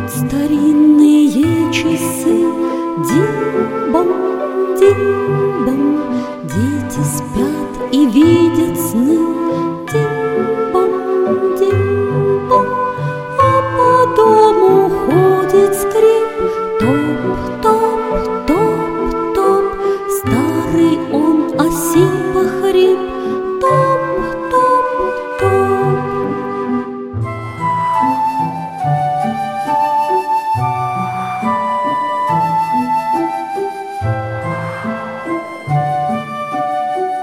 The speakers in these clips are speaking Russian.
Бьют старинные часы, дим-бом, дим-бом. Дети спят и видят сны, дим-бом, дим-бом. А по дому ходит скрип, топ-топ, топ-топ. Старый он осип охрип, топ-топ-топ.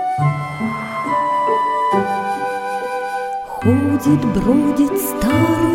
Ходит, бродит старый